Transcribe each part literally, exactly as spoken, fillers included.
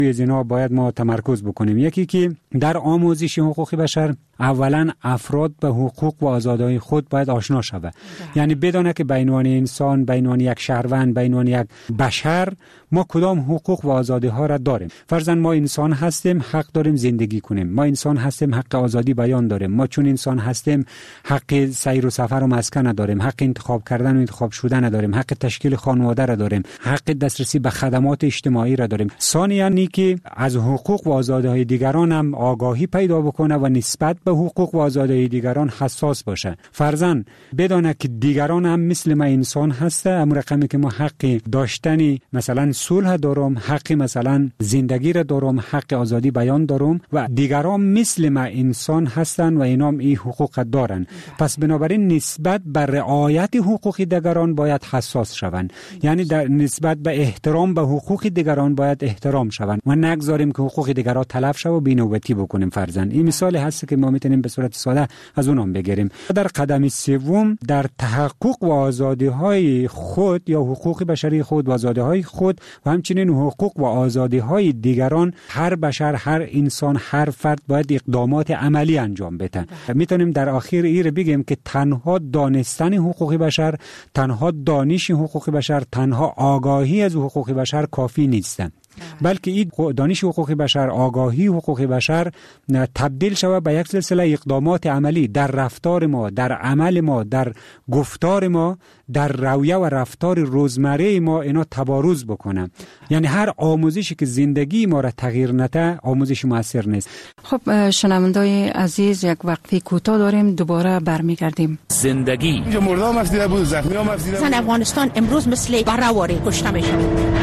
از اینا باید ما تمرکز بکنیم. یکی که در آموزش حقوق بشر اولا افراد به حقوق و آزادی‌های خود باید آشنا شود. یعنی بدونه که به عنوان انسان، به عنوان یک شهروند، به عنوان یک بشر ما کدام حقوق و آزادی‌ها را داریم. فرضاً ما انسان هستیم، حق داریم زندگی کنیم. ما انسان هستیم، حق آزادی بیان داریم. ما چون انسان هستیم حق سیر و سفر و مسکن داریم، حق انتخاب کردن و انتخاب شدن داریم، حق تشکیل خانواده را داریم، حق دسترسی به خدمات اجتماعی را داریم. ثانیاً اینکه از حقوق و آزادی‌های دیگران هم آگاهی پیدا بکنه و نسبت به حقوق و آزادی‌های دیگران حساس باشه. فرضاً بدونه که دیگران هم مثل ما انسان هسته، اما رقمی که ما حق داشتن مثلا صلح دارم، حق مثلا زندگی را دارم، حق آزادی بیان دارم و دیگران مثل ما انسان هستن و اینام این حقوق دارن. پس بنابراین نسبت به رعایت حقوق دیگران باید حساس شوند. یعنی در نسبت به احترام به حقوق دیگران باید احترام شوند و نگذاریم که حقوق دیگران تلف شه و بی‌نوبتی بکنیم. فرضاً این مثال هست که ما میتونیم به صورت ساده از اونم بگیریم. در قدم سوم در تحقق و آزادی‌های خود یا حقوق بشری خود و آزادی‌های خود و همچنین حقوق و آزادی‌های دیگران هر بشر، هر انسان، هر فرد باید اقدامات عملی انجام بده. میتونیم در آخر این رو بگیم که تنها دانستن حقوق بشر، تنها دانش حقوق بشر، تنها آگاهی از حقوق بشر کافی نیست، بلکه این دانش حقوق بشر، آگاهی حقوق بشر تبدیل شود به یک سلسله اقدامات عملی در رفتار ما، در عمل ما، در گفتار ما، در رویه و رفتار روزمره ما اینا تبارز بکنه. یعنی هر آموزشی که زندگی ما را تغییر نده آموزش موثر نیست. خب شنوندای عزیز، یک وقفه کوتاه داریم، دوباره برمیگردیم. زندگی مردم افسیده بود، زخمی هم افسیده بود. افغانستان امروز مثل برآوری کشته میشه.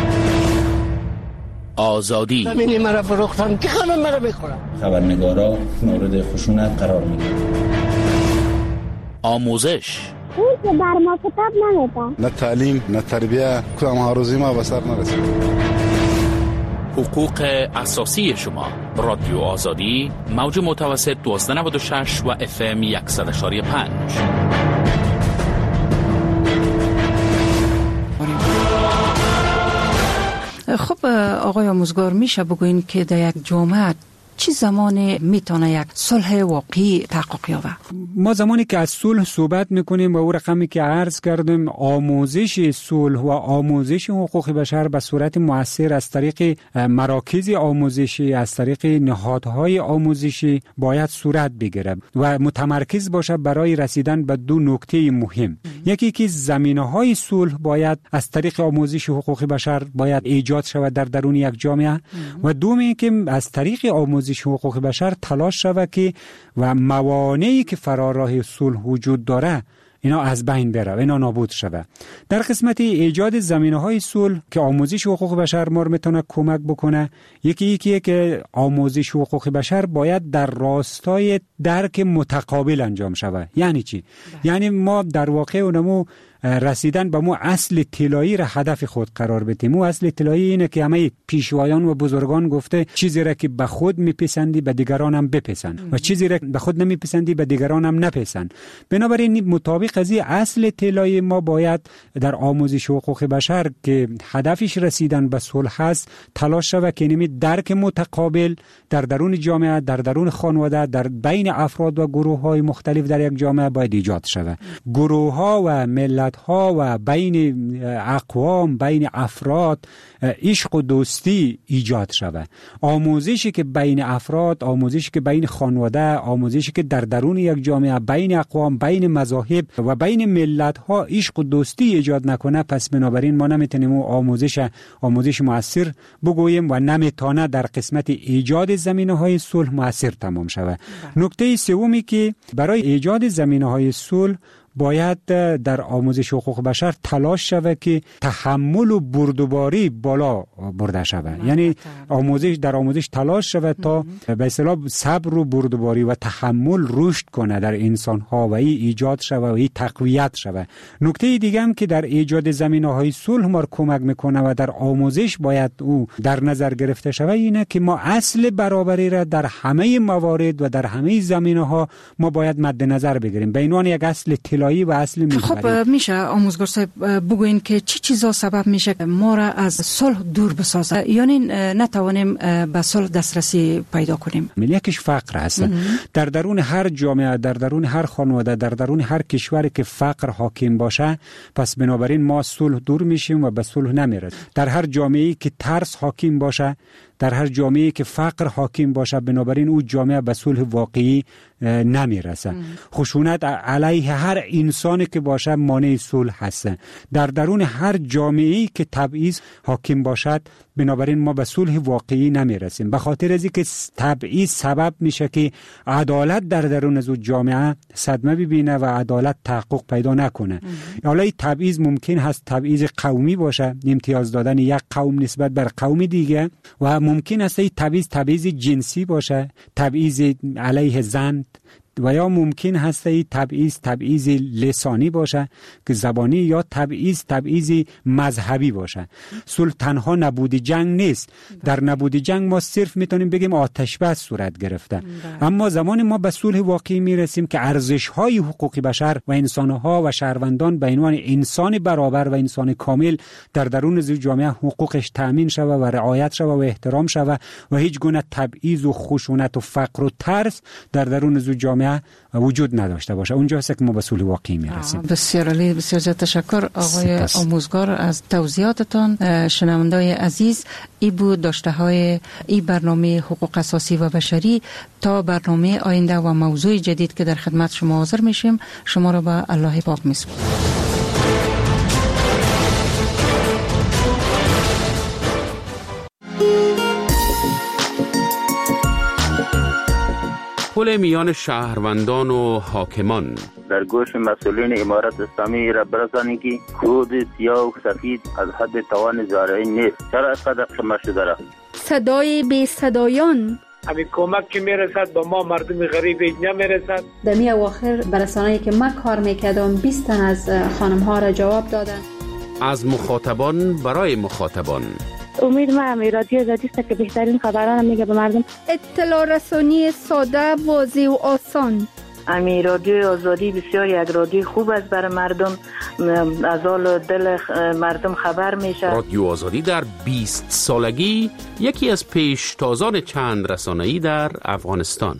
آزادی زمینی مرا فروختن که خانم مرا بخورم. خبرنگارا مورد خشونت قرار میگیرن. آموزش اون که بر ما کتاب نمیده. نه تعلیم، نه تربیه، کدام هاروزی ما به سر نرسید. حقوق اساسی شما. رادیو آزادی، موج متوسط دویست و نود و شش و اف ام صد و پنج. خب آقای آموزگار، میشه بگوین که در یک جامعه چی زمانی میتونه یک صلح واقعی تحقق یابه؟ ما زمانی که از صلح صحبت میکنیم و او رقمی که عرض کردیم، آموزش صلح و آموزش حقوق بشر به صورت مؤثر از طریق مراکز آموزشی، از طریق نهادهای آموزشی باید صورت بگیره و متمرکز باشه برای رسیدن به دو نکته مهم. یکی که زمینه‌های صلح باید از طریق آموزش حقوق بشر باید ایجاد شود در درون یک جامعه و دومی که از طریق آموزش حقوق بشر تلاش شود که و موانعی که فرار راه صلح وجود داره اینا از بین بره و اینا نابود شود. در قسمت ایجاد زمینه‌های صلح که آموزش حقوق بشر ما میتونه کمک بکنه، یکی یکی که آموزش حقوق بشر باید در راستای درک متقابل انجام شود. یعنی چی؟ یعنی ما در واقع اونمو رسیدن به مو اصل طلایی را هدف خود قرار بدیم. مو اصل طلایی اینه که همه پیشوایان و بزرگان گفته چیزی را که به خود میپسندی به دیگران هم بپسند و چیزی را به خود نمیپسندی به دیگران هم نپسند. بنابراین مطابق از این اصل طلایی ما باید در آموزش حقوق بشر که هدفش رسیدن به صلح است تلاش شود که نمی درک متقابل در درون جامعه، در درون خانواده، در بین افراد و گروه های مختلف در یک جامعه باید ایجاد شود. گروه ها و ملت ها و بین اقوام، بین افراد عشق و دوستی ایجاد شود. آموزشی که بین افراد، آموزشی که بین خانواده، آموزشی که در درون یک جامعه بین اقوام، بین مذاهب و بین ملت ها عشق و دوستی ایجاد نکنه، پس بنابراین ما نمیتونیم آموزش آموزش مؤثر بگوییم و نمیتونه در قسمت ایجاد زمینه‌های صلح مؤثر تمام شود. نکته سومی که برای ایجاد زمینه‌های صلح باید در آموزش حقوق بشر تلاش شود که تحمل و بردباری بالا برده شود. یعنی آموزش در آموزش تلاش شود تا به اصطلاح صبر و بردباری و تحمل رشد کنه در انسان ها و این ایجاد شود و این تقویت شود. نکته دیگه هم که در ایجاد زمینه‌های صلح ما کمک میکنه و در آموزش باید او در نظر گرفته شود اینه که ما اصل برابری را در همه موارد و در همه زمینه‌ها ما باید مد نظر بگیریم. به عنوان یک اصل طلایی ابتدایی و اصلی میبریم. خب میشه آموزگار صاحب بگوین که چی چیزا سبب میشه که ما را از صلح دور بسازه، یعنی نتوانیم به صلح دسترسی پیدا کنیم؟ یکیش فقر هست. در درون هر جامعه، در درون هر خانواده، در درون هر کشوری که فقر حاکم باشه، پس بنابراین ما صلح دور میشیم و به صلح نمیرسیم. در هر جامعه‌ای که ترس حاکم باشه، در هر جامعه‌ای که فقر حاکم باشه، بنابراین اون جامعه به صلح واقعی نمیرسه. خشونت علیه هر انسانی که باشه مانع صلح هست. در درون هر جامعه‌ای که تبعیض حاکم باشد، بنابراین ما به صلح واقعی نمیرسیم. به خاطر از اینکه تبعیض سبب میشه که عدالت در درون از جامعه صدمه ببینه و عدالت تحقق پیدا نکنه. حالا این تبعیض ممکن هست تبعیض قومی باشه، امتیاز دادن یک قوم نسبت بر قوم دیگه، و ممکن است این تبعیض تبعیض جنسی باشه، تبعیض علیه زن، و یا ممکن هست این تبعیض تبعیض لسانی باشه که زبانی، یا تبعیض تبعیض مذهبی باشه. صلح تنها نبود جنگ نیست. در نبود جنگ ما صرف میتونیم بگیم آتش بس صورت گرفته، اما زمان ما به صلح واقعی میرسیم که ارزش‌های حقوق بشر و انسان‌ها و شهروندان به عنوان انسان برابر و انسان کامل در درون از جامعه حقوقش تأمین شود و رعایت شود و احترام شود و هیچ گونه تبعیض و خشونت و فقر و ترس در درون از جامعه وجود نداشته باشه. اونجاست که ما به صلح واقعی میرسیم. بسیار عالی، بسیار زیاد تشکر آقای سپس. آموزگار از توضیحاتتان. شنوندای عزیز، ای بود داشته های ای برنامه حقوق اساسی و بشری. تا برنامه آینده و موضوع جدید که در خدمت شما حاضر میشیم، شما را به الله پاک میسپارم. پل میان شهروندان و حاکمان. در گوش مسئولین امارت اسلامی را برسانید که خود سیاه و سفید از حد توان زارعین نیست. چرا از قدر شما شده را؟ صدای بی صدایان. همین کمک که میرسد با ما مردم غریب نمیرسد. در می اواخر برسانه‌ای که من کار میکردم بیست تن از خانم ها را جواب دادن. از مخاطبان برای مخاطبان. امید ما هم رادیو آزادی است که بهترین خبران میگه به مردم. اطلاع رسانی ساده، واضح و آسان. امی رادیو آزادی بسیار یک رادیو خوب است برای مردم، از حال دل مردم خبر میشه. رادیو آزادی در بیست سالگی یکی از پیشتازان چند رسانه‌ای در افغانستان.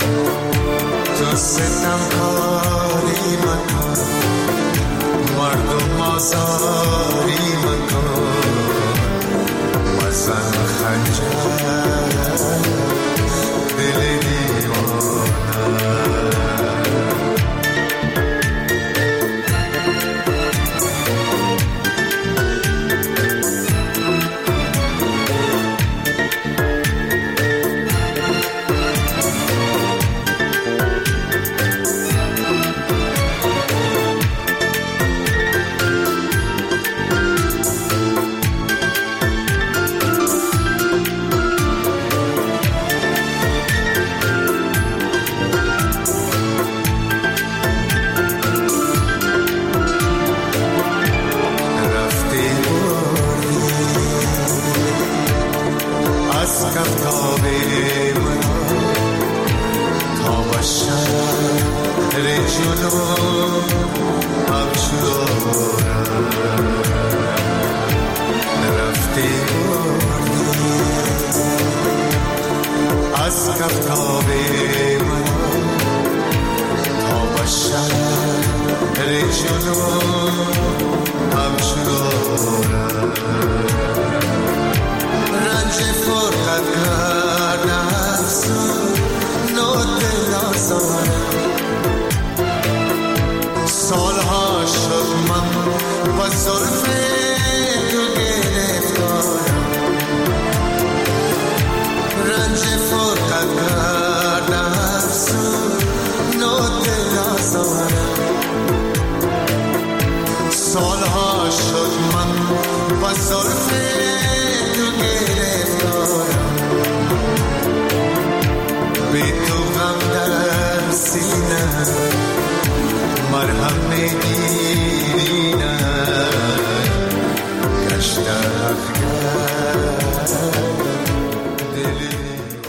ستم کاری مکن مردم جنون همچنان رفتی از کفتاب من تا بشر جنون همچنان رنج فرقت کردن افسون نو دل آزارم سالها شد من با زلف تو گرفتارم رنج فرقت کردن افسون نو دل آزارم سالها شد من با زلف تو گرفتارم بی تو غم در سینه مرهم میگیری نه گشته اخگر دل